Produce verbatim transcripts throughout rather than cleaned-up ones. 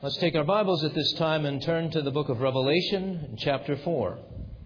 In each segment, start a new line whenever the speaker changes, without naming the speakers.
Let's take our Bibles at this time and turn to the book of Revelation, chapter four.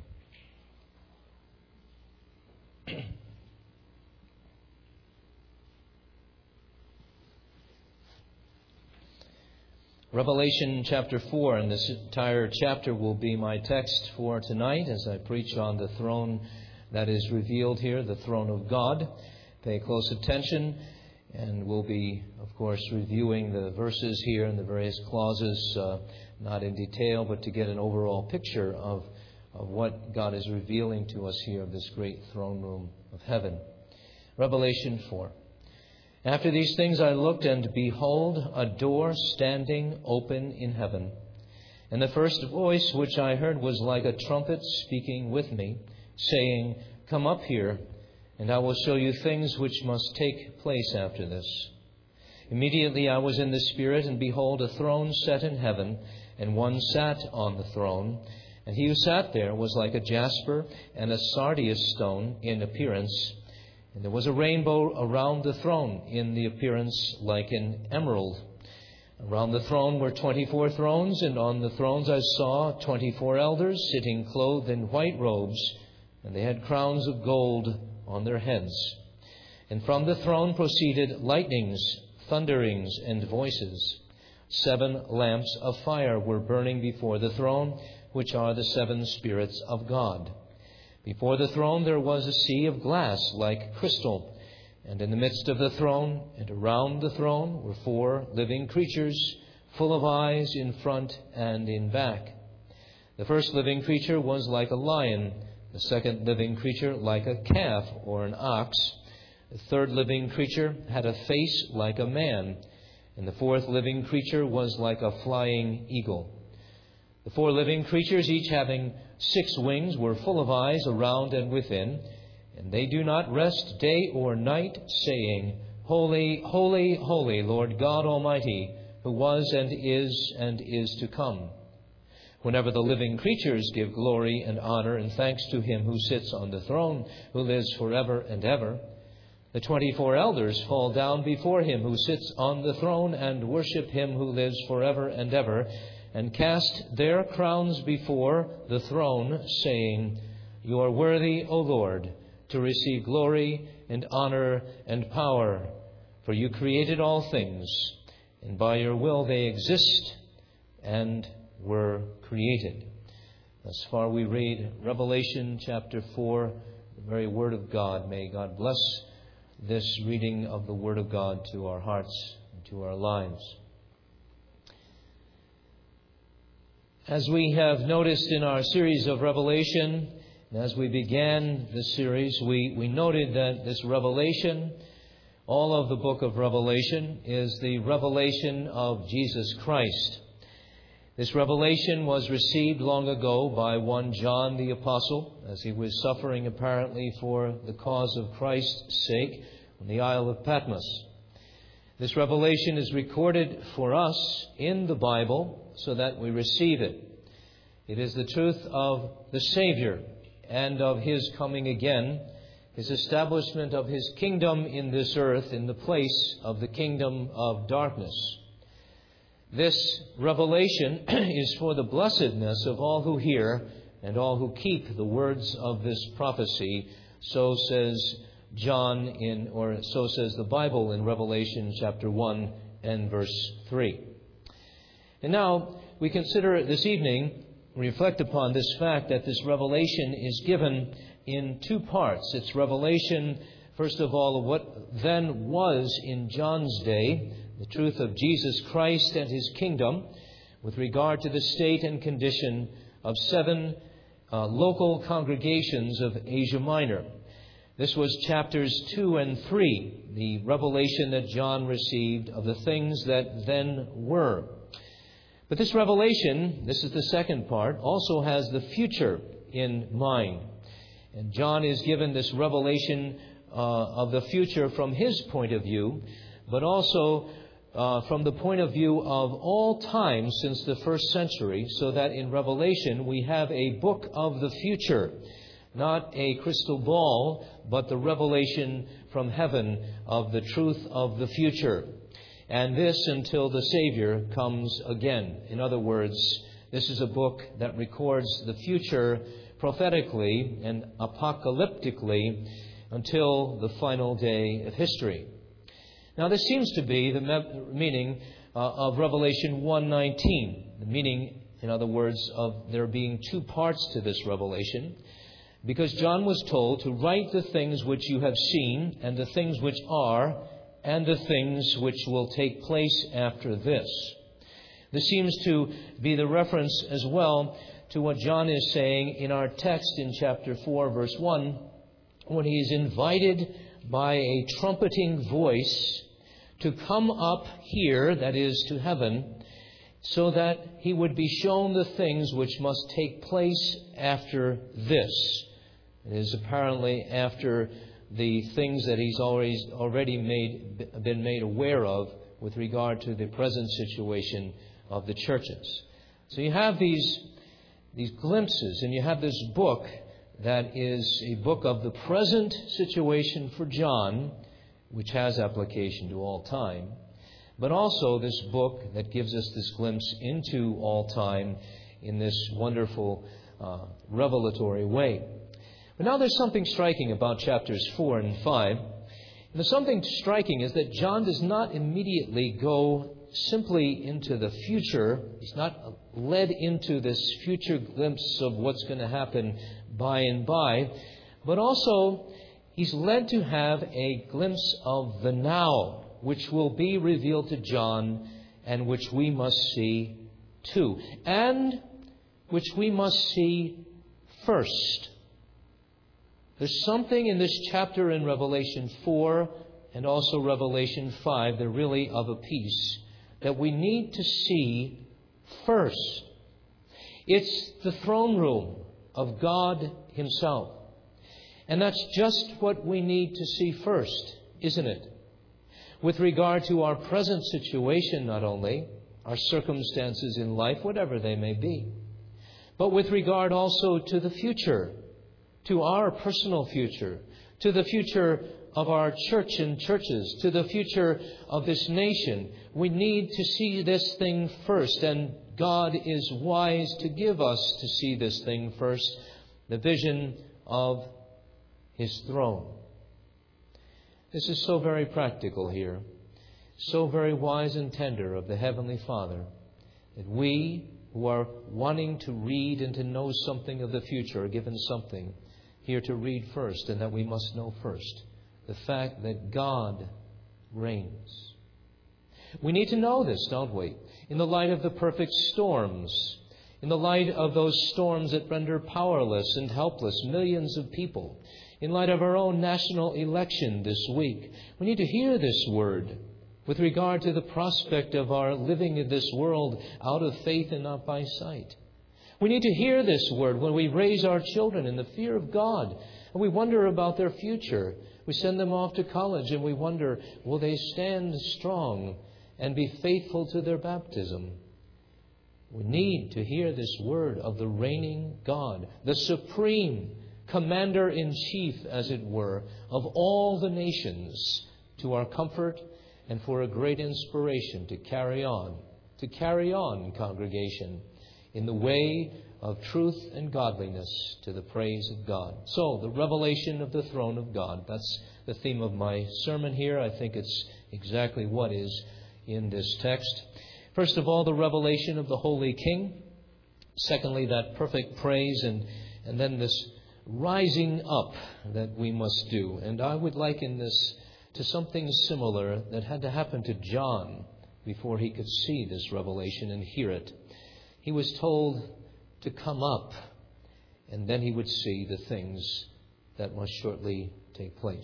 Revelation chapter four, and this entire chapter will be my text for tonight as I preach on the throne that is revealed here, the throne of God. Pay close attention, and we'll be, of course, reviewing the verses here and the various clauses, uh, not in detail, but to get an overall picture of, of what God is revealing to us here of this great throne room of heaven. Revelation four. After these things I looked, and behold, a door standing open in heaven. And the first voice which I heard was like a trumpet speaking with me, saying, Come up here, and I will show you things which must take place after this. Immediately I was in the Spirit, and behold, a throne set in heaven, and one sat on the throne. And he who sat there was like a jasper and a sardius stone in appearance. And there was a rainbow around the throne, in the appearance like an emerald. Around the throne were twenty-four thrones, and on the thrones I saw twenty-four elders sitting clothed in white robes, and they had crowns of gold on their heads. And from the throne proceeded lightnings, thunderings, and voices. Seven lamps of fire were burning before the throne, which are the seven spirits of God. Before the throne there was a sea of glass like crystal, and in the midst of the throne and around the throne were four living creatures, full of eyes in front and in back. The first living creature was like a lion, the second living creature like a calf or an ox. The third living creature had a face like a man, and the fourth living creature was like a flying eagle. The four living creatures, each having six wings, were full of eyes around and within, and they do not rest day or night, saying, Holy, holy, holy, Lord God Almighty, who was and is and is to come. Whenever the living creatures give glory and honor and thanks to him who sits on the throne, who lives forever and ever, the twenty-four elders fall down before him who sits on the throne and worship him who lives forever and ever, and cast their crowns before the throne, saying, You are worthy, O Lord, to receive glory and honor and power, for you created all things, and by your will they exist and were created. Thus far we read Revelation chapter four, the very Word of God. May God bless this reading of the Word of God to our hearts and to our lives. As we have noticed in our series of Revelation, and as we began this series, we, we noted that this revelation, all of the book of Revelation, is the revelation of Jesus Christ. This revelation was received long ago by one John the Apostle, as he was suffering apparently for the cause of Christ's sake on the Isle of Patmos. This revelation is recorded for us in the Bible so that we receive it. It is the truth of the Savior and of his coming again, his establishment of his kingdom in this earth in the place of the kingdom of darkness. This revelation is for the blessedness of all who hear and all who keep the words of this prophecy. So says John in, or so says the Bible in Revelation chapter one and verse three. And now we consider this evening, reflect upon this fact that this revelation is given in two parts. It's revelation, first of all, of what then was in John's day, the truth of Jesus Christ and his kingdom, with regard to the state and condition of seven uh, local congregations of Asia Minor. This was chapters two and three, the revelation that John received of the things that then were. But this revelation, this is the second part, also has the future in mind. And John is given this revelation uh, of the future from his point of view, but also uh, from the point of view of all time since the first century, so that in Revelation we have a book of the future, not a crystal ball, but the revelation from heaven of the truth of the future. And this until the Savior comes again. In other words, this is a book that records the future prophetically and apocalyptically until the final day of history. Now, this seems to be the me- meaning uh, of Revelation one nineteen. The meaning, in other words, of there being two parts to this revelation. Because John was told to write the things which you have seen, and the things which are, and the things which will take place after this. This seems to be the reference as well to what John is saying in our text in chapter four, verse one, when he is invited by a trumpeting voice to come up here, that is, to heaven, so that he would be shown the things which must take place after this. It is apparently after the things that he's always already made, been made aware of with regard to the present situation of the churches. So you have these, these glimpses, and you have this book that is a book of the present situation for John, which has application to all time, but also this book that gives us this glimpse into all time in this wonderful uh, revelatory way. But now there's something striking about chapters four and five. And the something striking is that John does not immediately go simply into the future. He's not led into this future glimpse of what's going to happen by and by, but also he's led to have a glimpse of the now, which will be revealed to John and which we must see too, and which we must see first. There's something in this chapter in Revelation four and also Revelation five, they're really of a piece, that we need to see first. It's the throne room of God Himself. And that's just what we need to see first, isn't it? With regard to our present situation, not only, our circumstances in life, whatever they may be, but with regard also to the future, to our personal future, to the future of our church and churches, to the future of this nation. We need to see this thing first, and God is wise to give us to see this thing first, the vision of His throne. This is so very practical here, so very wise and tender of the Heavenly Father, that we who are wanting to read and to know something of the future are given something here to read first, and that we must know first the fact that God reigns. We need to know this, don't we? In the light of the perfect storms, in the light of those storms that render powerless and helpless millions of people, in light of our own national election this week, we need to hear this word with regard to the prospect of our living in this world out of faith and not by sight. We need to hear this word when we raise our children in the fear of God, and we wonder about their future. We send them off to college and we wonder, will they stand strong and be faithful to their baptism? We need to hear this word of the reigning God, the supreme commander-in-chief, as it were, of all the nations, to our comfort and for a great inspiration to carry on, to carry on, congregation, in the way of truth and godliness to the praise of God. So, the revelation of the throne of God. That's the theme of my sermon here. I think it's exactly what is in this text. First of all, the revelation of the Holy King. Secondly, that perfect praise, and, and then this rising up that we must do. And I would liken this to something similar that had to happen to John before he could see this revelation and hear it. He was told to come up, and then he would see the things that must shortly take place.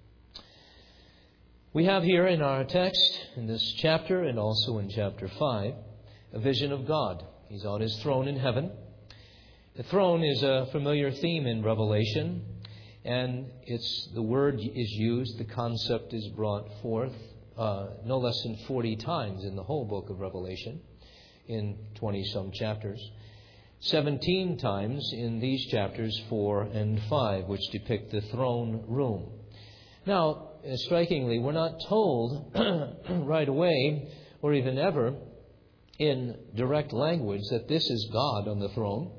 We have here in our text, in this chapter and also in chapter five, a vision of God. He's on His throne in heaven. The throne is a familiar theme in Revelation, and it's the word is used, the concept is brought forth uh, no less than forty times in the whole book of Revelation, in twenty-some chapters. seventeen times in these chapters four and five, which depict the throne room. Now, uh, strikingly, we're not told right away, or even ever, in direct language, that this is God on the throne.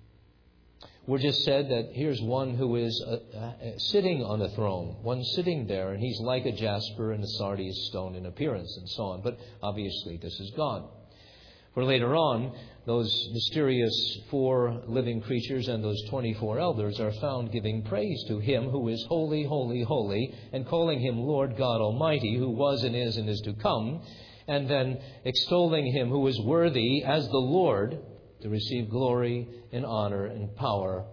We're just said that here's one who is uh, uh, sitting on a throne, one sitting there, and he's like a jasper and a sardius stone in appearance, and so on. But obviously, this is God. For later on, those mysterious four living creatures and those twenty-four elders are found giving praise to Him who is holy, holy, holy, and calling Him Lord God Almighty, who was and is and is to come, and then extolling Him who is worthy as the Lord to receive glory and honor and power,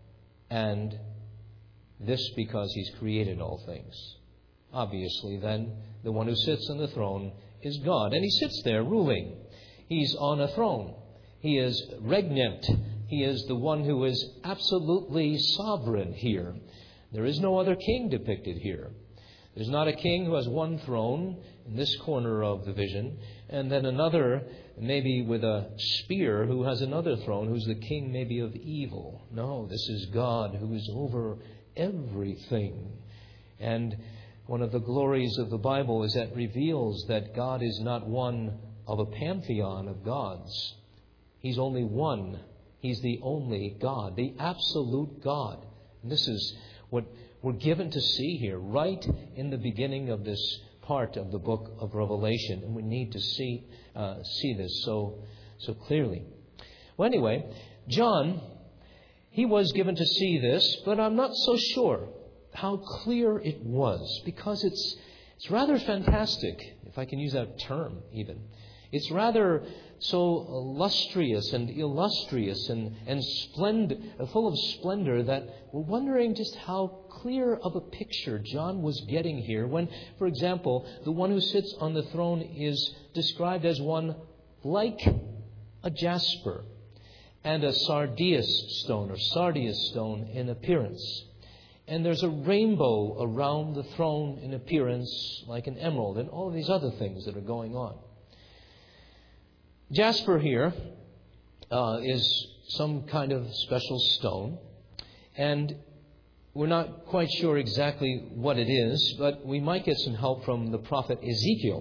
and this because He's created all things. Obviously, then, the one who sits on the throne is God, and He sits there ruling. He's on a throne. He is regnant. He is the one who is absolutely sovereign here. There is no other king depicted here. There's not a king who has one throne in this corner of the vision, and then another, maybe with a spear, who has another throne, who's the king maybe of evil. No, this is God who is over everything. And one of the glories of the Bible is that it reveals that God is not one of a pantheon of gods. He's only one. He's the only God, the absolute God. And this is what we're given to see here, right in the beginning of this part of the book of Revelation. And we need to see uh, see this so so clearly. Well, anyway, John, he was given to see this, but I'm not so sure how clear it was, because it's it's rather fantastic, if I can use that term even. It's rather so lustrous and illustrious and, and splendid, full of splendor, that we're wondering just how clear of a picture John was getting here when, for example, the one who sits on the throne is described as one like a jasper and a sardius stone or sardius stone in appearance. And there's a rainbow around the throne in appearance like an emerald, and all of these other things that are going on. Jasper here uh, is some kind of special stone, and we're not quite sure exactly what it is, but we might get some help from the prophet Ezekiel.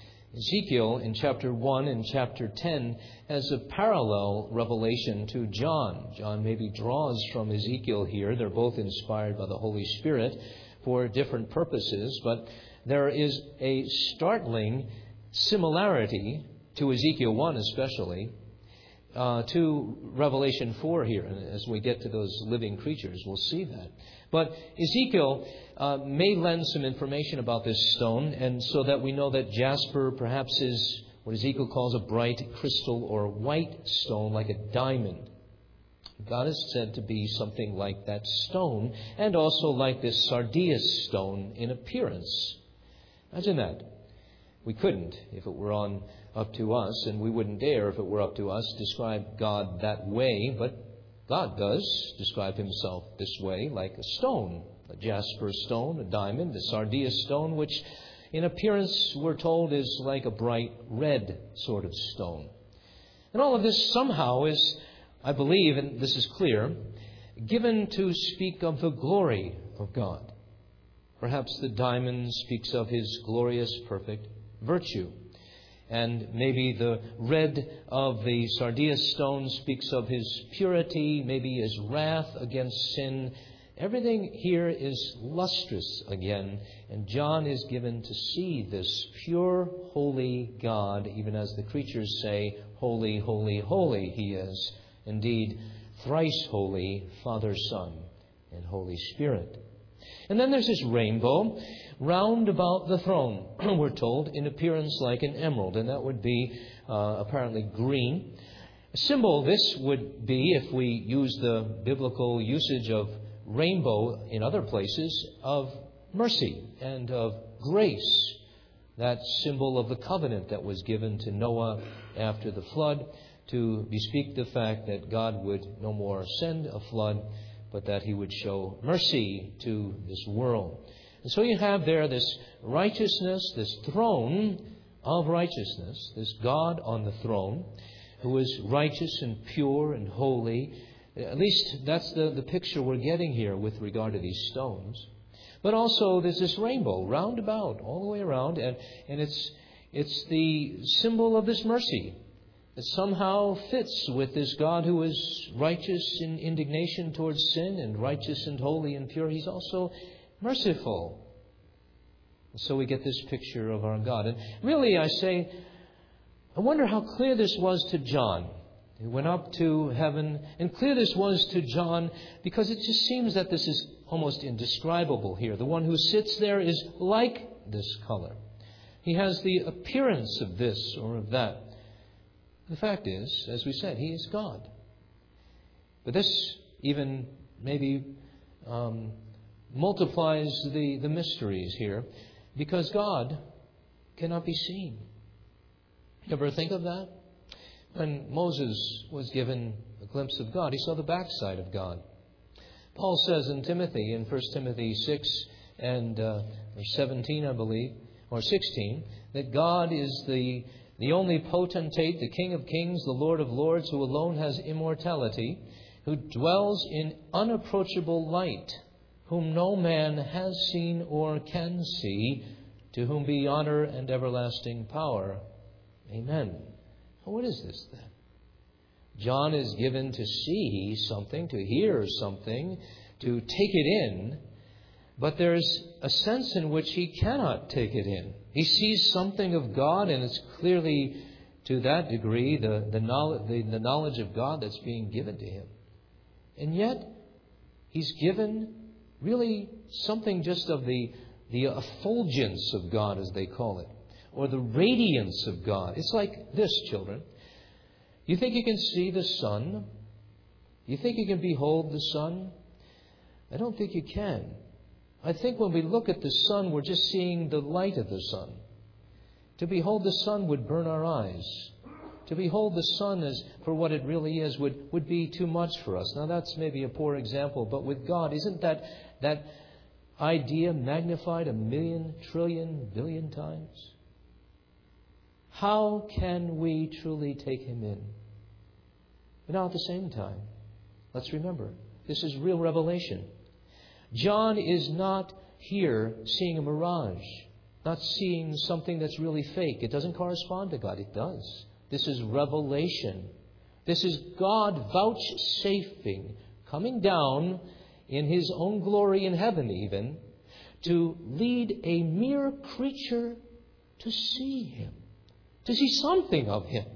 Ezekiel in chapter one and chapter ten has a parallel revelation to John. John maybe draws from Ezekiel here. They're both inspired by the Holy Spirit for different purposes, but there is a startling similarity to Ezekiel one especially, uh, to Revelation four here. And as we get to those living creatures, we'll see that. But Ezekiel uh, may lend some information about this stone, and so that we know that jasper perhaps is what Ezekiel calls a bright crystal or white stone, like a diamond. God is said to be something like that stone, and also like this sardius stone in appearance. Imagine that. We couldn't if it were on up to us, and we wouldn't dare if it were up to us describe God that way, but God does describe Himself this way, like a stone, a jasper stone, a diamond, a sardius stone, which in appearance we're told is like a bright red sort of stone. And all of this somehow is, I believe, and this is clear, given to speak of the glory of God. Perhaps the diamond speaks of His glorious, perfect virtue. And maybe the red of the sardius stone speaks of His purity, maybe His wrath against sin. Everything here is lustrous again, and John is given to see this pure, holy God, even as the creatures say, holy, holy, holy He is. Indeed, thrice holy, Father, Son, and Holy Spirit. And then there's this rainbow round about the throne, we're told, in appearance like an emerald, and that would be uh, apparently green. A symbol this would be, if we use the biblical usage of rainbow in other places, of mercy and of grace. That symbol of the covenant that was given to Noah after the flood, to bespeak the fact that God would no more send a flood, but that He would show mercy to this world. And so you have there this righteousness, this throne of righteousness, this God on the throne, who is righteous and pure and holy. At least that's the, the picture we're getting here with regard to these stones. But also there's this rainbow round about, all the way around, and, and it's it's the symbol of this mercy that somehow fits with this God who is righteous in indignation towards sin and righteous and holy and pure. He's also merciful. And so we get this picture of our God. And really, I say, I wonder how clear this was to John. He went up to heaven, and clear this was to John, because it just seems that this is almost indescribable here. The one who sits there is like this color. He has the appearance of this or of that. The fact is, as we said, He is God. But this even maybe um, multiplies the, the mysteries here, because God cannot be seen. You ever think of that? When Moses was given a glimpse of God, he saw the backside of God. Paul says in Timothy, in First Timothy six and uh, seventeen, I believe, or sixteen, that God is the, the only potentate, the King of kings, the Lord of lords, who alone has immortality, who dwells in unapproachable light, whom no man has seen or can see, to whom be honor and everlasting power. Amen. Well, what is this then? John is given to see something, to hear something, to take it in, but there's a sense in which he cannot take it in. He sees something of God, and it's clearly to that degree the, the, knowledge, the, the knowledge of God that's being given to him. And yet, he's given really something just of the, the effulgence of God, as they call it, or the radiance of God. It's like this, children. You think you can see the sun? You think you can behold the sun? I don't think you can. I think when we look at the sun, we're just seeing the light of the sun. To behold the sun would burn our eyes. To behold the sun as for what it really is would, would be too much for us. Now that's maybe a poor example, but with God, isn't that that idea magnified a million, trillion, billion times? How can we truly take Him in? But now at the same time, let's remember, this is real revelation. John is not here seeing a mirage, not seeing something that's really fake. It doesn't correspond to God. It does. This is revelation. This is God vouchsafing, coming down in His own glory in heaven even, to lead a mere creature to see Him, to see something of Him,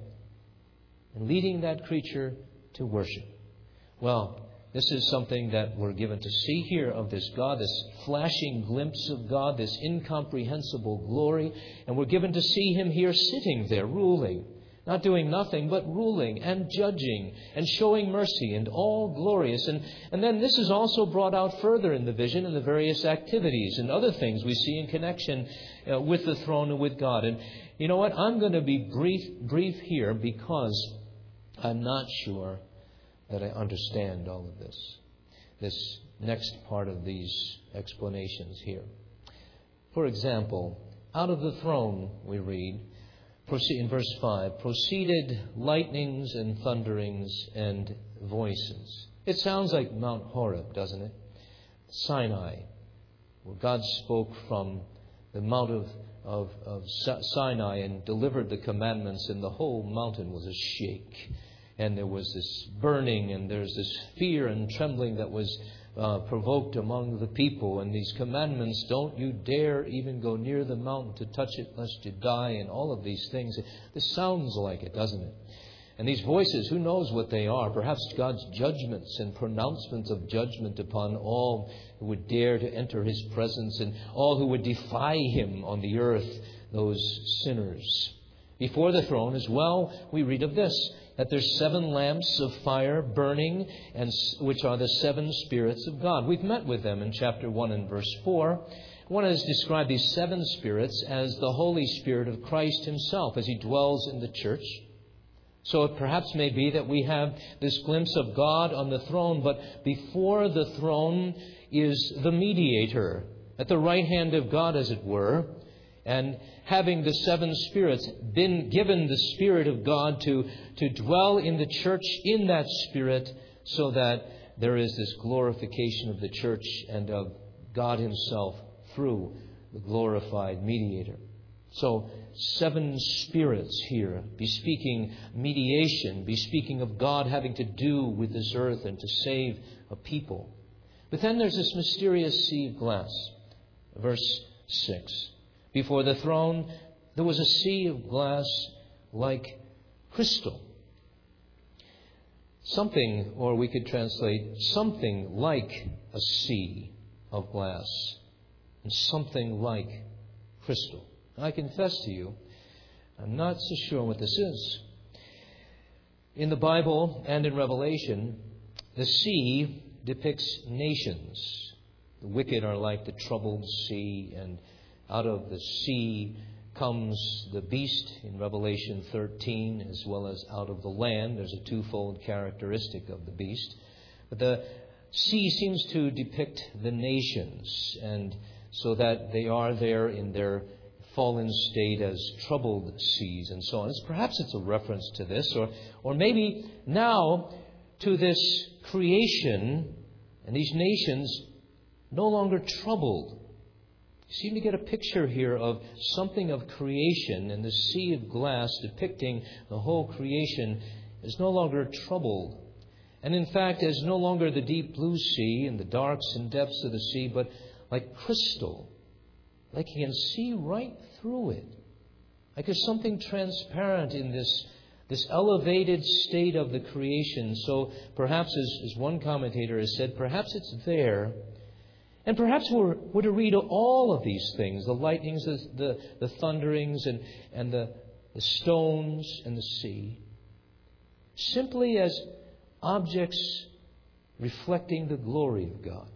and leading that creature to worship. Well, this is something that we're given to see here of this God, this flashing glimpse of God, this incomprehensible glory. And we're given to see Him here sitting there, ruling. Not doing nothing, but ruling and judging and showing mercy and all glorious. And, and then this is also brought out further in the vision and the various activities and other things we see in connection uh, with the throne and with God. And you know what? I'm going to be brief, brief here because I'm not sure that I understand all of this. This next part of these explanations here. For example, out of the throne, we read, in verse five, proceeded lightnings and thunderings and voices. It sounds like Mount Horeb, doesn't it? Sinai, where God spoke from the Mount of, of, of Sinai and delivered the commandments, and the whole mountain was a shake. And there was this burning, and there's this fear and trembling that was uh, provoked among the people. And these commandments, don't you dare even go near the mountain to touch it lest you die, and all of these things. This sounds like it, doesn't it? And these voices, who knows what they are? Perhaps God's judgments and pronouncements of judgment upon all who would dare to enter His presence and all who would defy Him on the earth, those sinners. Before the throne as well, we read of this, that there's seven lamps of fire burning, and which are the seven spirits of God. We've met with them in chapter one and verse four. One has described these seven spirits as the Holy Spirit of Christ Himself as He dwells in the church. So it perhaps may be that we have this glimpse of God on the throne, but before the throne is the mediator, at the right hand of God, as it were. And having the seven spirits, been given the Spirit of God to, to dwell in the church in that Spirit, so that there is this glorification of the church and of God Himself through the glorified mediator. So, seven spirits here, bespeaking mediation, bespeaking of God having to do with this earth and to save a people. But then there's this mysterious sea of glass. Verse six. Before the throne, there was a sea of glass like crystal. Something, or we could translate, something like a sea of glass. And something like crystal. I confess to you, I'm not so sure what this is. In the Bible and in Revelation, the sea depicts nations. The wicked are like the troubled sea, and out of the sea comes the beast in Revelation thirteen, as well as out of the land. There's a twofold characteristic of the beast. But the sea seems to depict the nations, and so that they are there in their fallen state as troubled seas and so on. It's, perhaps it's a reference to this, or, or maybe now to this creation and these nations no longer troubled. You seem to get a picture here of something of creation, and the sea of glass depicting the whole creation is no longer troubled. And in fact, is no longer the deep blue sea and the darks and depths of the sea, but like crystal. Like you can see right through it. Like there's something transparent in this, this elevated state of the creation. So perhaps, as, as one commentator has said, perhaps it's there. And perhaps we're, we're to read all of these things, the lightnings, the, the, the thunderings, and, and the, the stones and the sea, simply as objects reflecting the glory of God.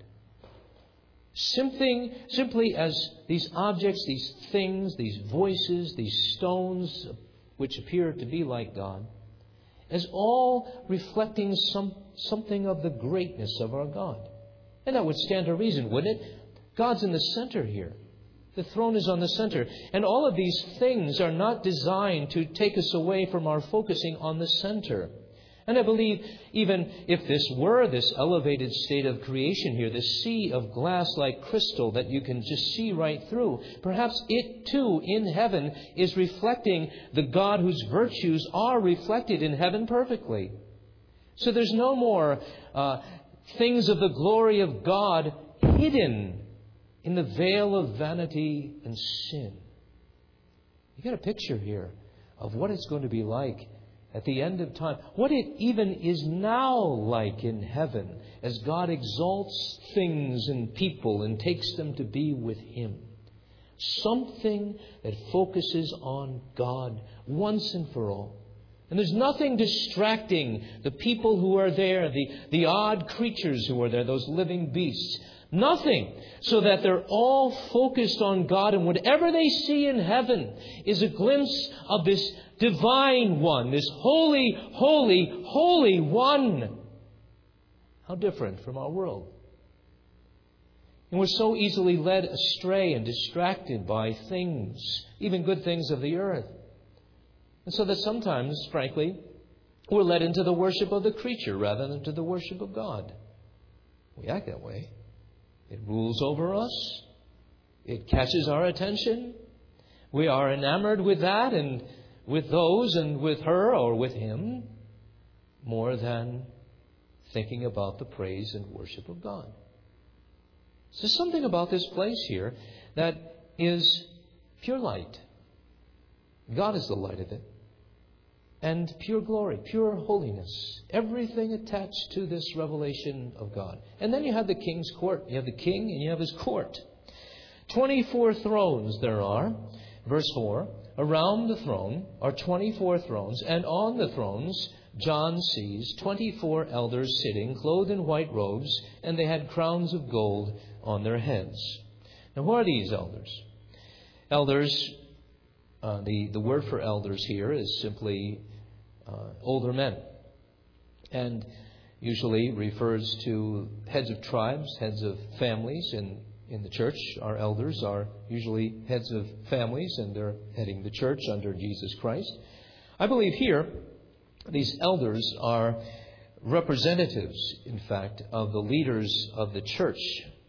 Simply, simply as these objects, these things, these voices, these stones, which appear to be like God, as all reflecting some, something of the greatness of our God. And that would stand to reason, wouldn't it? God's in the center here. The throne is on the center. And all of these things are not designed to take us away from our focusing on the center. And I believe even if this were this elevated state of creation here, this sea of glass like crystal that you can just see right through, perhaps it too in heaven is reflecting the God whose virtues are reflected in heaven perfectly. So there's no more uh, things of the glory of God hidden in the veil of vanity and sin. You get a picture here of what it's going to be like at the end of time, what it even is now like in heaven as God exalts things and people and takes them to be with Him. Something that focuses on God once and for all. And there's nothing distracting the people who are there, the, the odd creatures who are there, those living beasts. Nothing. So that they're all focused on God, and whatever they see in heaven is a glimpse of this divine one, this holy, holy, holy one. How different from our world. And we're so easily led astray and distracted by things, even good things of the earth. And so that sometimes, frankly, we're led into the worship of the creature rather than to the worship of God. We act that way. It rules over us. It catches our attention. We are enamored with that and with those and with her or with him more than thinking about the praise and worship of God. So there's something about this place here that is pure light. God is the light of it. And pure glory, pure holiness. Everything attached to this revelation of God. And then you have the king's court. You have the king and you have his court. twenty-four thrones there are. Verse four. Around the throne are twenty-four thrones. And on the thrones John sees twenty-four elders sitting, clothed in white robes. And they had crowns of gold on their heads. Now who are these elders? Elders, uh, the, the word for elders here is simply Uh, older men, and usually refers to heads of tribes, heads of families. In, in the church, our elders are usually heads of families, and they're heading the church under Jesus Christ. I believe here these elders are representatives, in fact, of the leaders of the church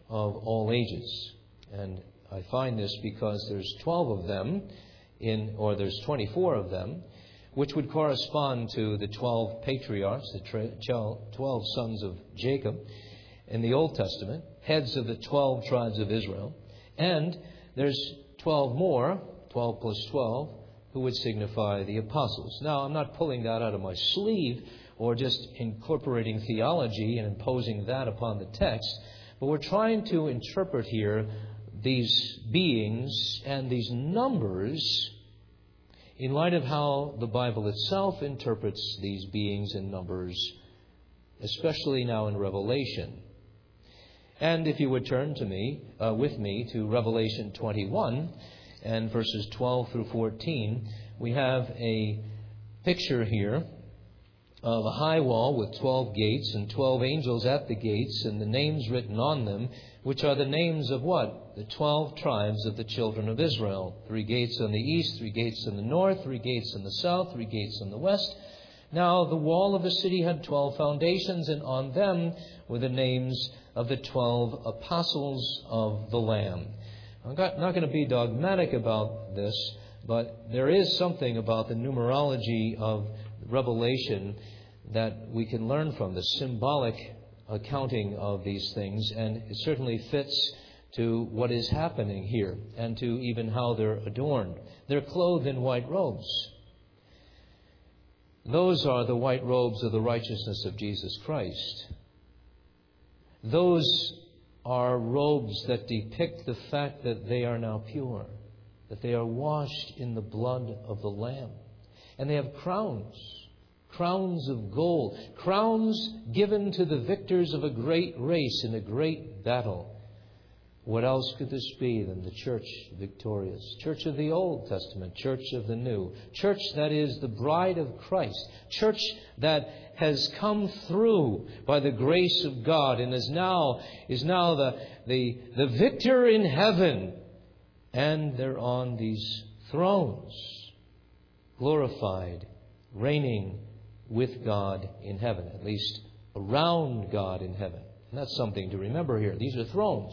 of all ages. And I find this because there's twelve of them, in, or there's twenty-four of them, which would correspond to the twelve patriarchs, the twelve sons of Jacob in the Old Testament, heads of the twelve tribes of Israel. And there's twelve more, twelve plus twelve, who would signify the apostles. Now, I'm not pulling that out of my sleeve or just incorporating theology and imposing that upon the text, but we're trying to interpret here these beings and these numbers in light of how the Bible itself interprets these beings and numbers, especially now in Revelation. And if you would turn to me, uh, with me to Revelation twenty-one and verses twelve through fourteen, we have a picture here of a high wall with twelve gates and twelve angels at the gates and the names written on them, which are the names of what? The twelve tribes of the children of Israel. Three gates on the east, three gates in the north, three gates in the south, three gates in the west. Now the wall of the city had twelve foundations, and on them were the names of the twelve apostles of the Lamb. I'm not going to be dogmatic about this, but there is something about the numerology of Revelation that we can learn from, the symbolic accounting of these things, and it certainly fits to what is happening here and to even how they're adorned. They're clothed in white robes. Those are the white robes of the righteousness of Jesus Christ. Those are robes that depict the fact that they are now pure, that they are washed in the blood of the Lamb. And they have crowns, crowns of gold, crowns given to the victors of a great race in a great battle. What else could this be than the church victorious? Church of the Old Testament, church of the New. Church that is the bride of Christ. Church that has come through by the grace of God and is now is now the, the, the victor in heaven. And they're on these thrones, glorified, reigning with God in heaven, at least around God in heaven. And that's something to remember here. These are thrones.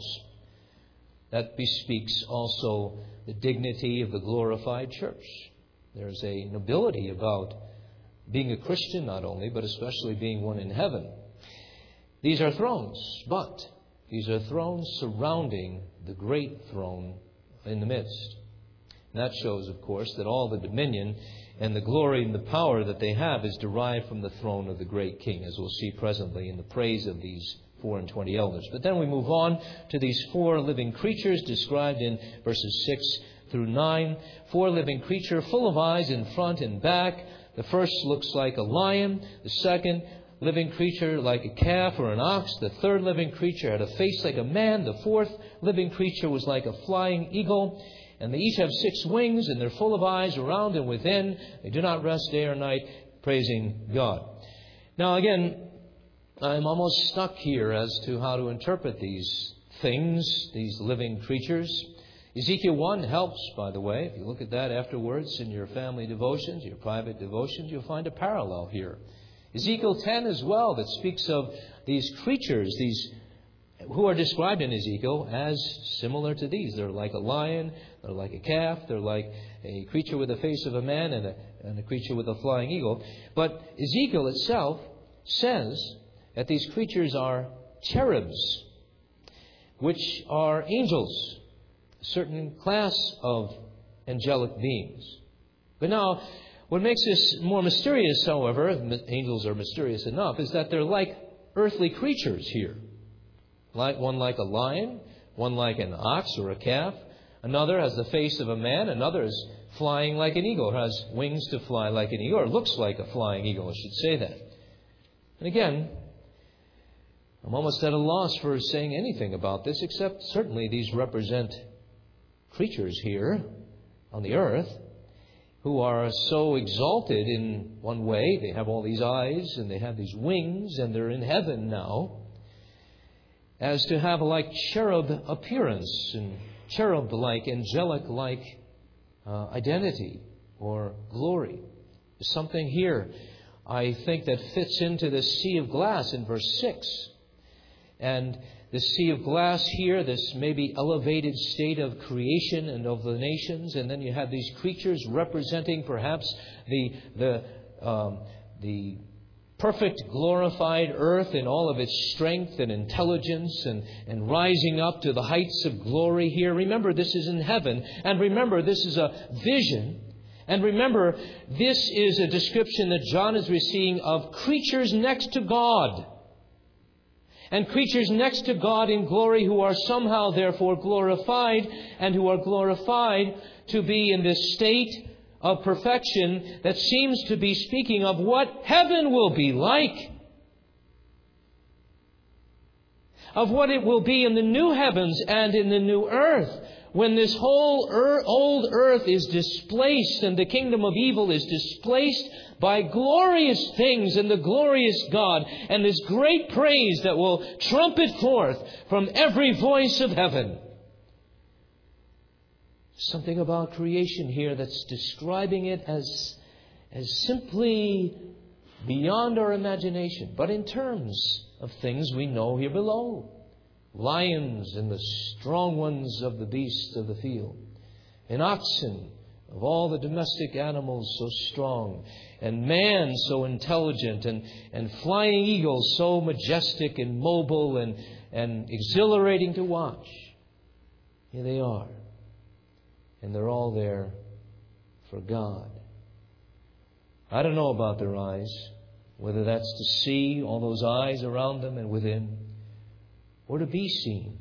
That bespeaks also the dignity of the glorified church. There's a nobility about being a Christian not only, but especially being one in heaven. These are thrones, but these are thrones surrounding the great throne in the midst. And that shows, of course, that all the dominion and the glory and the power that they have is derived from the throne of the great King, as we'll see presently in the praise of these four and twenty elders. But then we move on to these four living creatures described in verses six through nine. Four living creature full of eyes in front and back. The first looks like a lion. The second living creature like a calf or an ox. The third living creature had a face like a man. The fourth living creature was like a flying eagle. And they each have six wings, and they're full of eyes around and within. They do not rest day or night, praising God. Now again, I'm almost stuck here as to how to interpret these things, these living creatures. Ezekiel one helps, by the way. If you look at that afterwards in your family devotions, your private devotions, you'll find a parallel here. Ezekiel ten as well, that speaks of these creatures, these who are described in Ezekiel as similar to these. They're like a lion, they're like a calf, they're like a creature with the face of a man and a, and a creature with a flying eagle. But Ezekiel itself says that these creatures are cherubs, which are angels, a certain class of angelic beings. But now, what makes this more mysterious, however, angels are mysterious enough, is that they're like earthly creatures here. Like one like a lion, one like an ox or a calf. Another has the face of a man. Another is flying like an eagle, or has wings to fly like an eagle, or looks like a flying eagle, I should say that. And again, I'm almost at a loss for saying anything about this, except certainly these represent creatures here on the earth who are so exalted in one way. They have all these eyes and they have these wings and they're in heaven now, as to have a like cherub appearance and cherub-like, angelic-like uh, identity or glory. There's something here, I think, that fits into the sea of glass in verse six. And this sea of glass here, this maybe elevated state of creation and of the nations. And then you have these creatures representing perhaps the, the, um, the perfect glorified earth in all of its strength and intelligence and, and rising up to the heights of glory here. Remember, this is in heaven. And remember, this is a vision. And remember, this is a description that John is receiving of creatures next to God. And creatures next to God in glory who are somehow therefore glorified, and who are glorified to be in this state of perfection that seems to be speaking of what heaven will be like. Of what it will be in the new heavens and in the new earth. When this whole er- old earth is displaced and the kingdom of evil is displaced by glorious things and the glorious God and this great praise that will trumpet forth from every voice of heaven. Something about creation here that's describing it as, as simply beyond our imagination, but in terms of things we know here below. Lions and the strong ones of the beasts of the field, and oxen of all the domestic animals so strong, and man so intelligent, and, and flying eagles so majestic and mobile and, and exhilarating to watch. Here they are. And they're all there for God. I don't know about their eyes, whether that's to see all those eyes around them and within, or to be seen.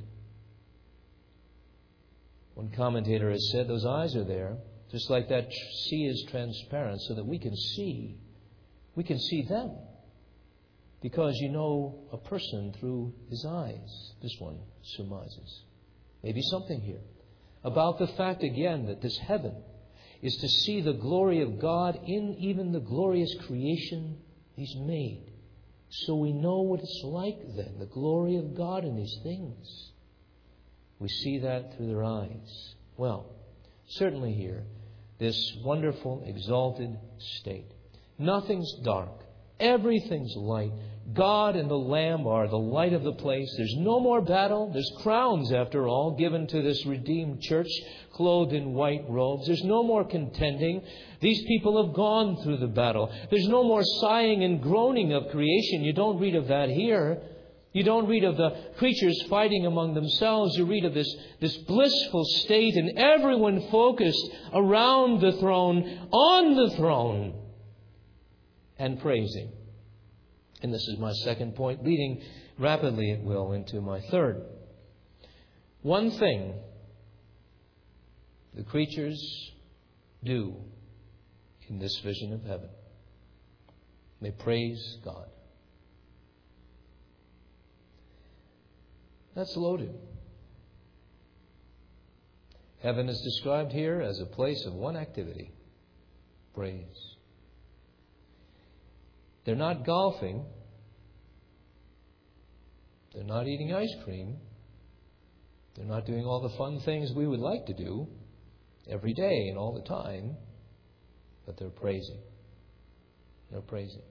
One commentator has said those eyes are there, just like that sea is transparent, so that we can see. We can see them. Because you know a person through his eyes, this one surmises. Maybe something here about the fact again that this heaven is to see the glory of God in even the glorious creation He's made. So we know what it's like then, the glory of God in these things. We see that through their eyes. Well, certainly here, this wonderful, exalted state. Nothing's dark. Everything's light. God and the Lamb are the light of the place. There's no more battle. There's crowns, after all, given to this redeemed church, clothed in white robes. There's no more contending. These people have gone through the battle. There's no more sighing and groaning of creation. You don't read of that here. You don't read of the creatures fighting among themselves. You read of this, this blissful state and everyone focused around the throne, on the throne, and praising. And this is my second point, leading rapidly, it will, into my third. One thing the creatures do in this vision of heaven. They praise God. That's loaded. Heaven is described here as a place of one activity, praise. They're not golfing. They're not eating ice cream. They're not doing all the fun things we would like to do every day and all the time. But they're praising. They're praising.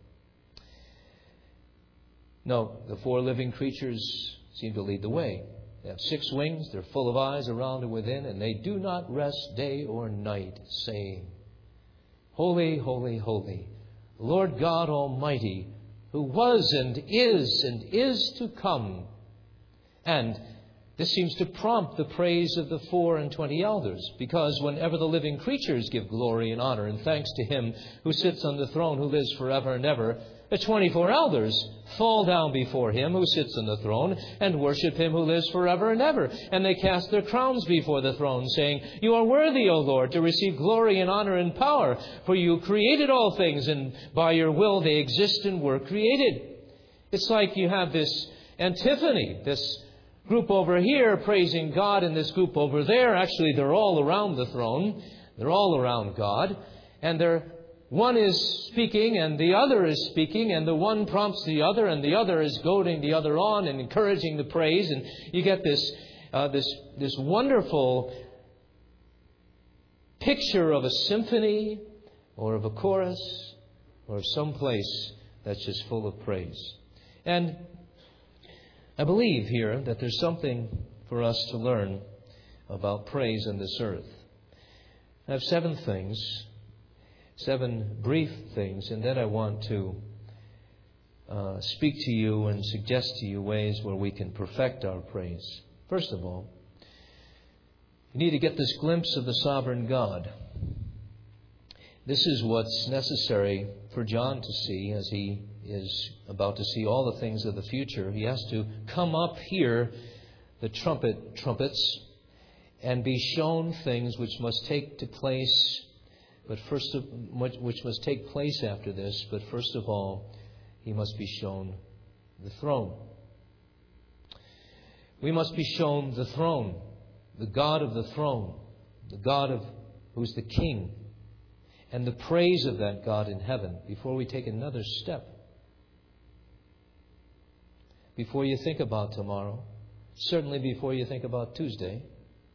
No, the four living creatures seem to lead the way. They have six wings. They're full of eyes around and within. And they do not rest day or night, saying, Holy, holy, holy, Lord God Almighty, who was and is and is to come. And this seems to prompt the praise of the four and twenty elders, because whenever the living creatures give glory and honor and thanks to Him who sits on the throne, who lives forever and ever, the twenty-four elders fall down before Him who sits on the throne and worship Him who lives forever and ever. And they cast their crowns before the throne, saying, You are worthy, O Lord, to receive glory and honor and power, for You created all things, and by Your will they exist and were created. It's like you have this antiphony, this group over here praising God and this group over there. Actually, they're all around the throne. They're all around God. And they're one is speaking and the other is speaking, and the one prompts the other and the other is goading the other on and encouraging the praise. And you get this uh, this this wonderful picture of a symphony or of a chorus or some place that's just full of praise. And I believe here that there's something for us to learn about praise on this earth. I have seven things, seven brief things, and then I want to uh, speak to you and suggest to you ways where we can perfect our praise. First of all, you need to get this glimpse of the sovereign God. This is what's necessary for John to see as he is about to see all the things of the future. He has to come up here, the trumpet trumpets, and be shown things which must take to place, but first of, which must take place after this. But first of all, he must be shown the throne. We must be shown the throne, the God of the throne, the God of who's the King, and the praise of that God in heaven before we take another step. Before you think about tomorrow, certainly before you think about Tuesday,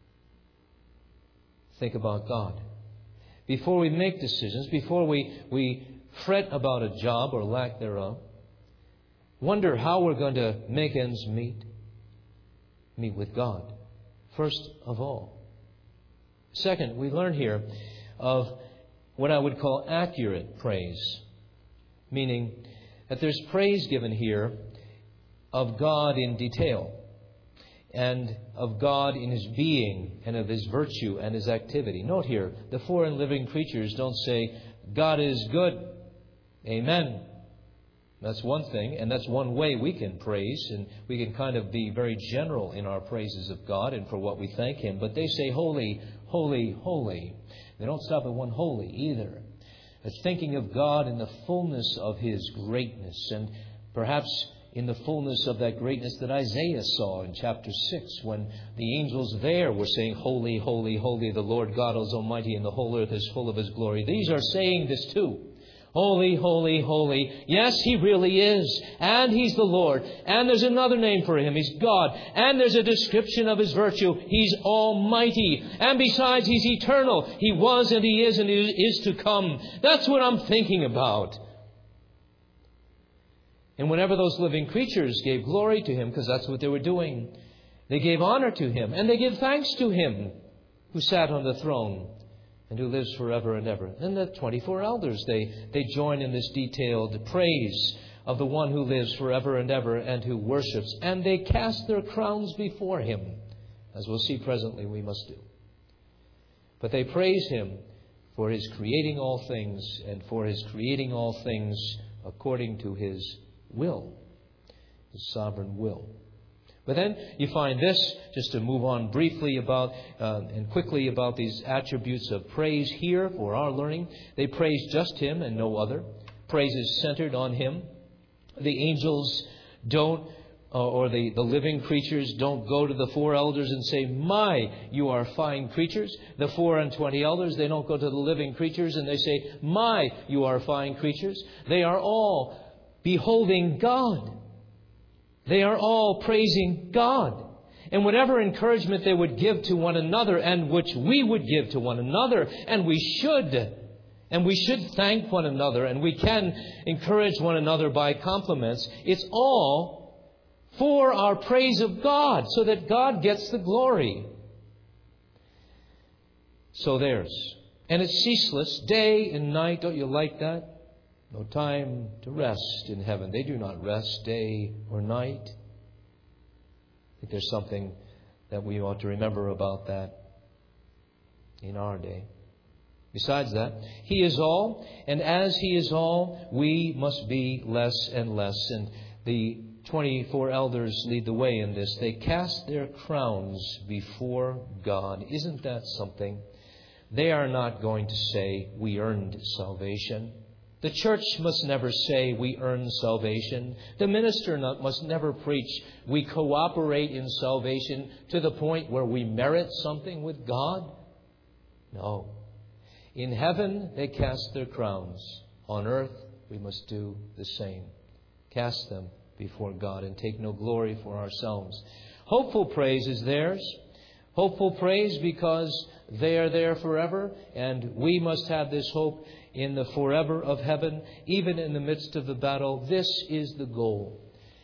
think about God. Before we make decisions, before we, we fret about a job or lack thereof, wonder how we're going to make ends meet, meet with God, first of all. Second, we learn here of what I would call accurate praise, meaning that there's praise given here of God in detail, and of God in His being, and of His virtue and His activity. Note here, the four and living creatures don't say, God is good. Amen. That's one thing, and that's one way we can praise, and we can kind of be very general in our praises of God and for what we thank Him. But they say, holy, holy, holy. They don't stop at one holy either. It's thinking of God in the fullness of His greatness, and perhaps in the fullness of that greatness that Isaiah saw in chapter six, when the angels there were saying, holy, holy, holy, the Lord God is Almighty, and the whole earth is full of His glory. These are saying this too. Holy, holy, holy. Yes, He really is. And He's the Lord. And there's another name for Him. He's God. And there's a description of His virtue. He's almighty. And besides, He's eternal. He was and He is and He is to come. That's what I'm thinking about. And whenever those living creatures gave glory to Him, because that's what they were doing, they gave honor to Him, and they give thanks to Him who sat on the throne and who lives forever and ever. And the twenty-four elders, they, they join in this detailed praise of the one who lives forever and ever and who worships. And they cast their crowns before Him, as we'll see presently we must do. But they praise Him for His creating all things, and for His creating all things according to His will, His sovereign will. But then you find this, just to move on briefly about uh, and quickly about these attributes of praise here for our learning. They praise just Him and no other. Praise is centered on Him. The angels don't, uh, or the, the living creatures don't go to the four elders and say, my, you are fine creatures. The four and twenty elders, they don't go to the living creatures and they say, my, you are fine creatures. They are all beholding God. They are all praising God. And whatever encouragement they would give to one another, and which we would give to one another, and we should, and we should thank one another, and we can encourage one another by compliments, it's all for our praise of God, so that God gets the glory. So there's, and it's ceaseless, day and night. Don't you like that? No time to rest in heaven. They do not rest day or night. I think there's something that we ought to remember about that in our day. Besides that, He is all, and as He is all, we must be less and less. And the twenty-four elders lead the way in this. They cast their crowns before God. Isn't that something? They are not going to say, we earned salvation. The church must never say we earn salvation. The minister not, must never preach we cooperate in salvation to the point where we merit something with God. No. In heaven, they cast their crowns. On earth, we must do the same. Cast them before God and take no glory for ourselves. Hopeful praise is theirs. Hopeful praise because they are there forever, and we must have this hope in the forever of heaven, even in the midst of the battle. This is the goal.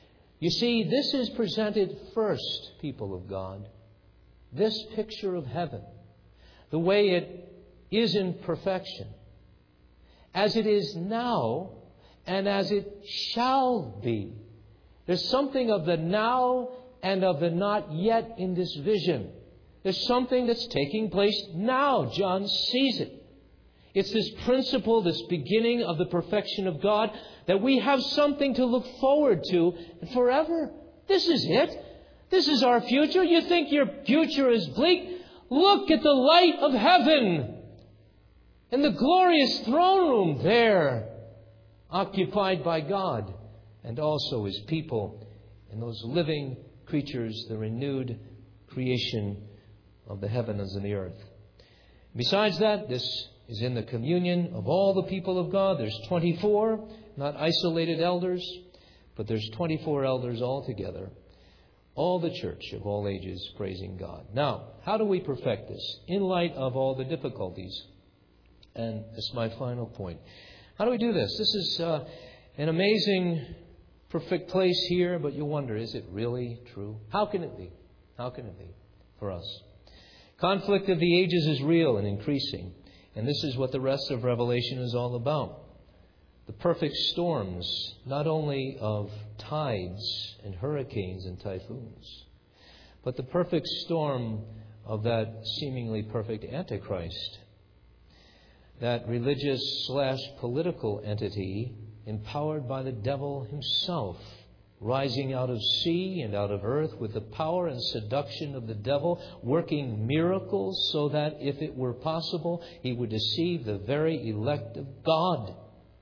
You see, this is presented first, people of God. This picture of heaven, the way it is in perfection, as it is now and as it shall be. There's something of the now and of the not yet in this vision. There's something that's taking place now. John sees it. It's this principle, this beginning of the perfection of God, that we have something to look forward to forever. This is it. This is our future. You think your future is bleak? Look at the light of heaven and the glorious throne room there, occupied by God and also His people and those living creatures, the renewed creation of the heavens and the earth. Besides that, this is in the communion of all the people of God. There's twenty-four, not isolated elders, but there's twenty-four elders all together. All the church of all ages praising God. Now, how do we perfect this in light of all the difficulties? And this is my final point. How do we do this? This is uh, an amazing, perfect place here, but you wonder, is it really true? How can it be? How can it be for us? Conflict of the ages is real and increasing. And this is what the rest of Revelation is all about. The perfect storms, not only of tides and hurricanes and typhoons, but the perfect storm of that seemingly perfect Antichrist, that religious slash political entity empowered by the devil himself, rising out of sea and out of earth with the power and seduction of the devil, working miracles so that if it were possible, he would deceive the very elect of God.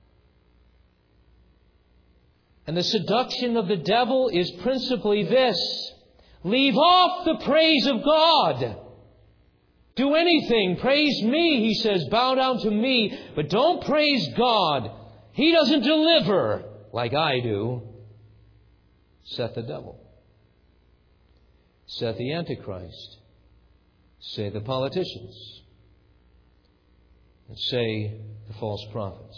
And the seduction of the devil is principally this: leave off the praise of God. Do anything. Praise me, he says. Bow down to me. But don't praise God. He doesn't deliver like I do. Set the devil. Set the Antichrist. Say the politicians. And say the false prophets.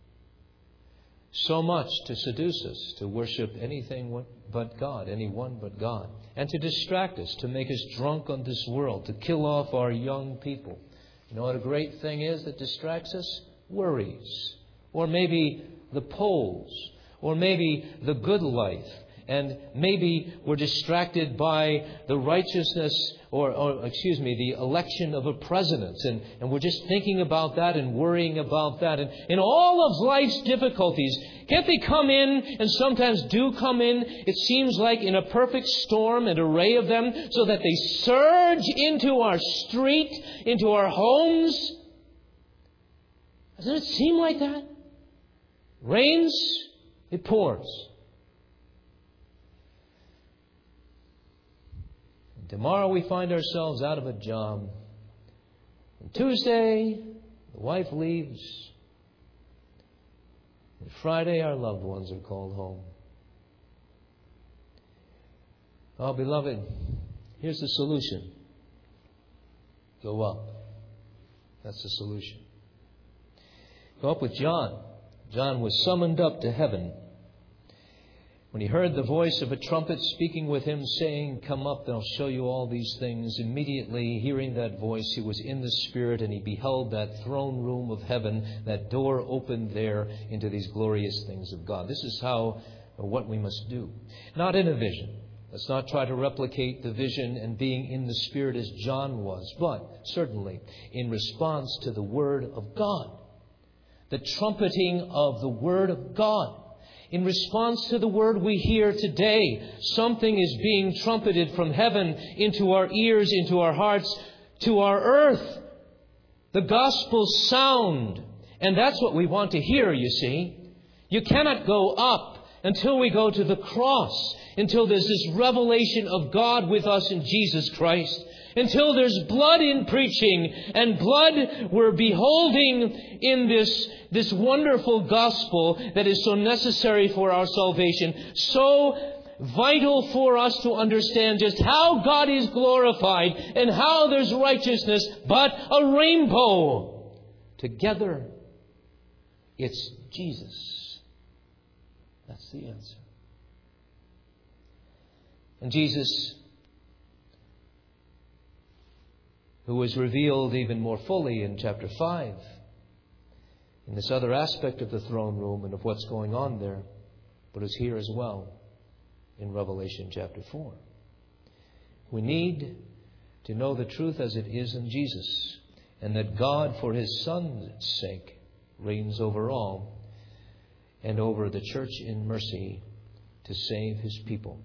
So much to seduce us to worship anything but God, anyone but God. And to distract us, to make us drunk on this world, to kill off our young people. You know what a great thing is that distracts us? Worries. Or maybe the polls. Or maybe the good life. And maybe we're distracted by the righteousness or, or, excuse me, the election of a president. And, and we're just thinking about that and worrying about that. And in all of life's difficulties, can't they come in, and sometimes do come in, it seems like in a perfect storm, an array of them, so that they surge into our street, into our homes? Doesn't it seem like that? Rains, it pours. Tomorrow we find ourselves out of a job. And Tuesday, the wife leaves. And Friday, our loved ones are called home. Oh, beloved, here's the solution. Go up. That's the solution. Go up with John. John was summoned up to heaven. When he heard the voice of a trumpet speaking with him, saying, "Come up, and I'll show you all these things," immediately hearing that voice, he was in the Spirit, and he beheld that throne room of heaven, that door opened there into these glorious things of God. This is how, or what we must do. Not in a vision. Let's not try to replicate the vision and being in the Spirit as John was, but certainly in response to the Word of God. The trumpeting of the Word of God. In response to the word we hear today, something is being trumpeted from heaven into our ears, into our hearts, to our earth. The gospel sound. And that's what we want to hear, you see. You cannot go up until we go to the cross, until there's this revelation of God with us in Jesus Christ. Until there's blood in preaching and blood we're beholding in this, this wonderful gospel that is so necessary for our salvation. So vital for us to understand just how God is glorified and how there's righteousness, but a rainbow. Together, it's Jesus. That's the answer. And Jesus, who was revealed even more fully in chapter five, in this other aspect of the throne room and of what's going on there, but is here as well in Revelation chapter four. We need to know the truth as it is in Jesus, and that God, for His Son's sake, reigns over all and over the church in mercy to save His people.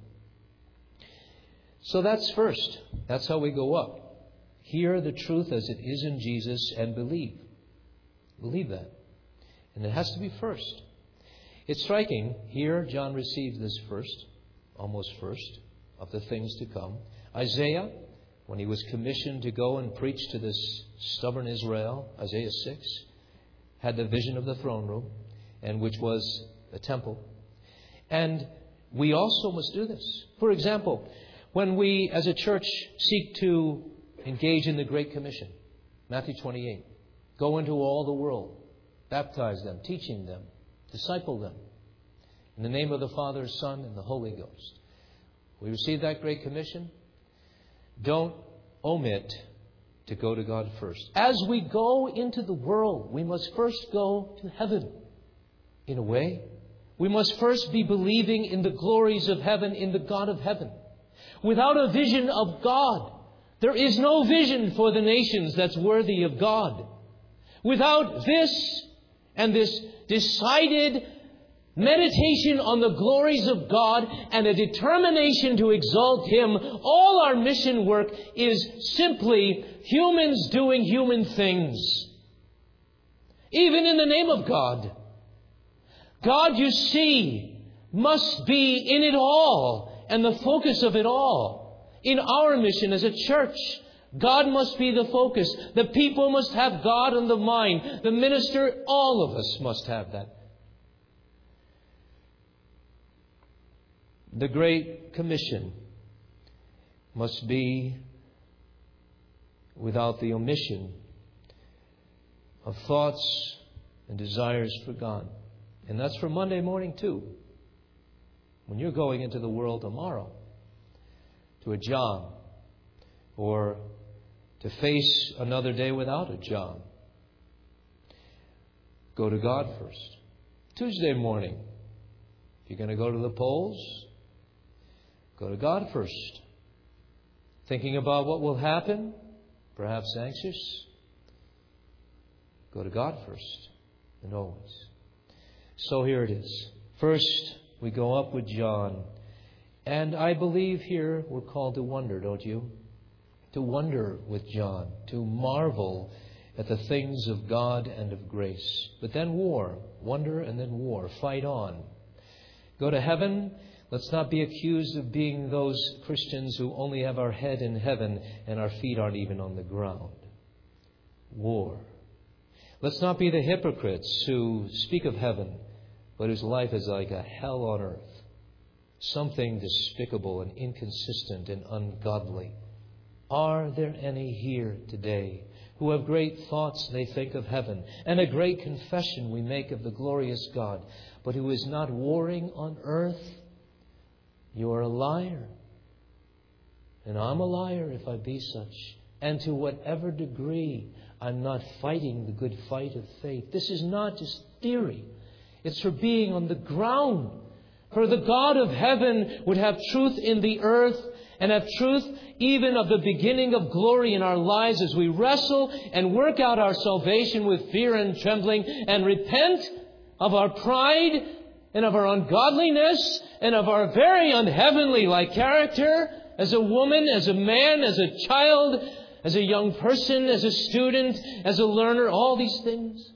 So that's first. That's how we go up. Hear the truth as it is in Jesus and believe. Believe that. And it has to be first. It's striking. Here, John receives this first, almost first, of the things to come. Isaiah, when he was commissioned to go and preach to this stubborn Israel, Isaiah six, had the vision of the throne room, and which was the temple. And we also must do this. For example, when we as a church seek to engage in the Great Commission, Matthew twenty-eight, go into all the world, baptize them, teaching them, disciple them, in the name of the Father, Son, and the Holy Ghost. We receive that Great Commission. Don't omit to go to God first. As we go into the world, we must first go to heaven. In a way, we must first be believing in the glories of heaven, in the God of heaven. Without a vision of God, there is no vision for the nations that's worthy of God. Without this and this decided meditation on the glories of God and a determination to exalt Him, all our mission work is simply humans doing human things. Even in the name of God. God, you see, must be in it all and the focus of it all. In our mission as a church, God must be the focus. The people must have God on the mind. The minister, all of us must have that. The Great Commission must be without the omission of thoughts and desires for God. And that's for Monday morning too. When you're going into the world tomorrow, to a job, or to face another day without a job, go to God first. Tuesday morning, if you're going to go to the polls, go to God first. Thinking about what will happen, perhaps anxious, go to God first, and always. So here it is. First, we go up with John. And I believe here we're called to wonder, don't you? To wonder with John, to marvel at the things of God and of grace. But then war. Wonder and then war. Fight on. Go to heaven. Let's not be accused of being those Christians who only have our head in heaven and our feet aren't even on the ground. War. Let's not be the hypocrites who speak of heaven, but whose life is like a hell on earth. Something despicable and inconsistent and ungodly. Are there any here today who have great thoughts they think of heaven and a great confession we make of the glorious God, but who is not warring on earth? You are a liar. And I'm a liar if I be such. And to whatever degree I'm not fighting the good fight of faith. This is not just theory. It's for being on the ground. For the God of heaven would have truth in the earth and have truth even of the beginning of glory in our lives as we wrestle and work out our salvation with fear and trembling and repent of our pride and of our ungodliness and of our very unheavenly-like character as a woman, as a man, as a child, as a young person, as a student, as a learner, all these things.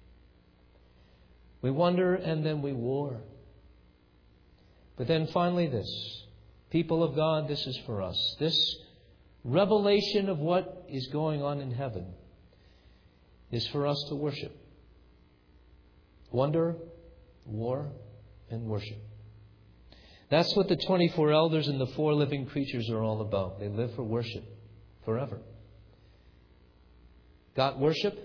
We wonder and then we war. But then finally this, people of God, this is for us. This revelation of what is going on in heaven is for us to worship. Wonder, war, and worship. That's what the twenty-four elders and the four living creatures are all about. They live for worship forever. Got worship?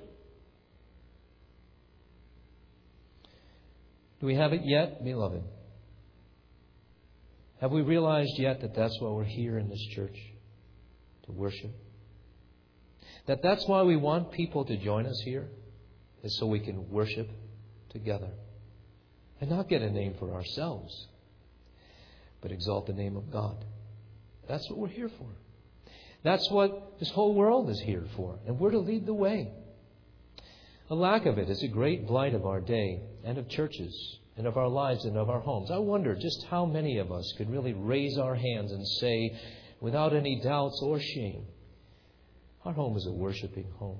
Do we have it yet, beloved? Have we realized yet that that's why we're here in this church? To worship? That that's why we want people to join us here? Is so we can worship together. And not get a name for ourselves, but exalt the name of God. That's what we're here for. That's what this whole world is here for. And we're to lead the way. A lack of it is a great blight of our day and of churches and of our lives and of our homes. I wonder just how many of us could really raise our hands and say, without any doubts or shame, our home is a worshiping home.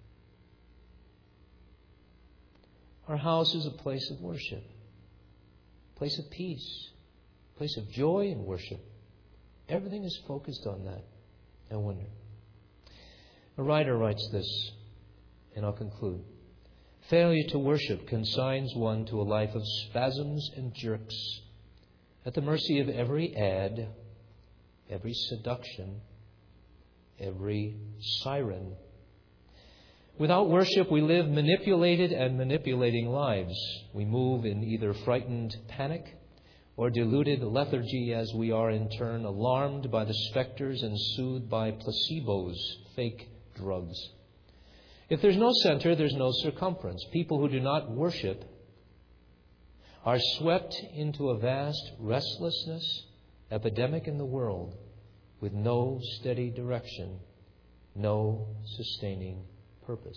Our house is a place of worship, a place of peace, a place of joy and worship. Everything is focused on that. I wonder. A writer writes this, and I'll conclude. Failure to worship consigns one to a life of spasms and jerks, at the mercy of every ad, every seduction, every siren. Without worship, we live manipulated and manipulating lives. We move in either frightened panic or deluded lethargy, as we are in turn alarmed by the specters and soothed by placebos, fake drugs. If there's no center, there's no circumference. People who do not worship are swept into a vast restlessness epidemic in the world with no steady direction, no sustaining purpose.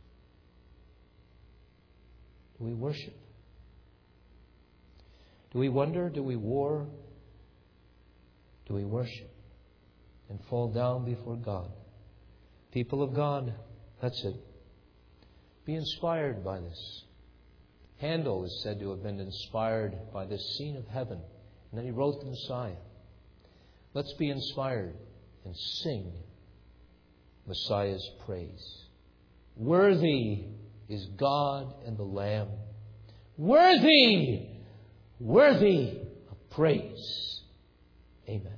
Do we worship? Do we wonder? Do we war? Do we worship and fall down before God? People of God, that's it. Be inspired by this. Handel is said to have been inspired by this scene of heaven. And then he wrote the Messiah. Let's be inspired and sing Messiah's praise. Worthy is God and the Lamb. Worthy, worthy of praise. Amen.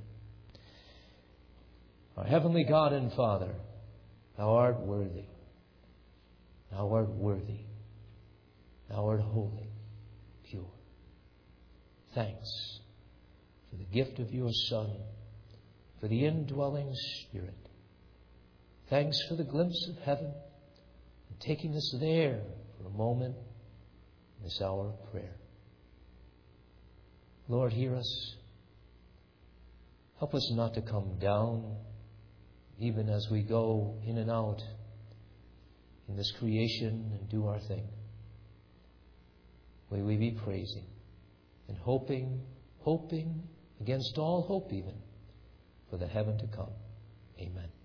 Our heavenly God and Father, Thou art worthy. Thou art worthy. Thou art holy, pure. Thanks for the gift of your Son, for the indwelling Spirit. Thanks for the glimpse of heaven and taking us there for a moment in this hour of prayer. Lord, hear us. Help us not to come down even as we go in and out in this creation and do our thing. May we be praising and hoping, hoping against all hope even, for the heaven to come. Amen.